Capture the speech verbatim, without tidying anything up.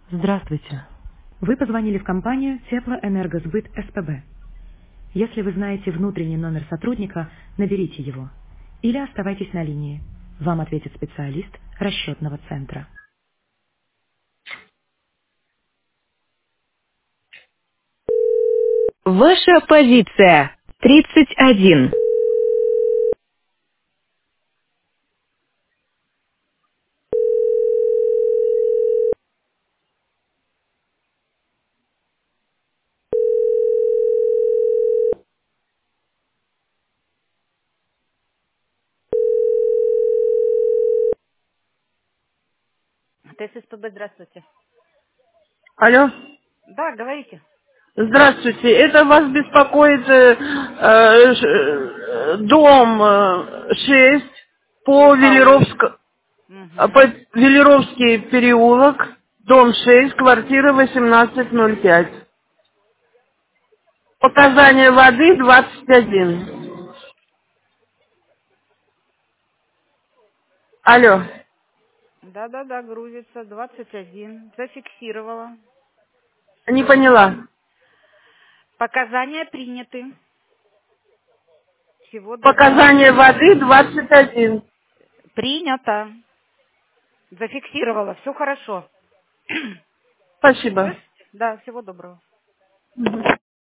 Здравствуйте. Вы позвонили в компанию Теплоэнергосбыт СПБ. Если вы знаете внутренний номер сотрудника, наберите его. Или оставайтесь на линии. Вам ответит специалист расчетного центра. Ваша позиция тридцать один. ТССПБ, здравствуйте. Алло. Да, говорите. Здравствуйте. Это вас беспокоит э, э, ш- э, дом э, шесть по Алло. Велеровск- э, по Угу. Велеровский переулок, дом шесть, квартира восемнадцать ноль пять. Показания воды двадцать один. Алло. Да-да-да, грузится. двадцать один. Зафиксировала. Не поняла. Показания приняты. Всего доброго. Показания воды двадцать один. Принято. Зафиксировала. Все хорошо. Спасибо. Слышите? Да, всего доброго.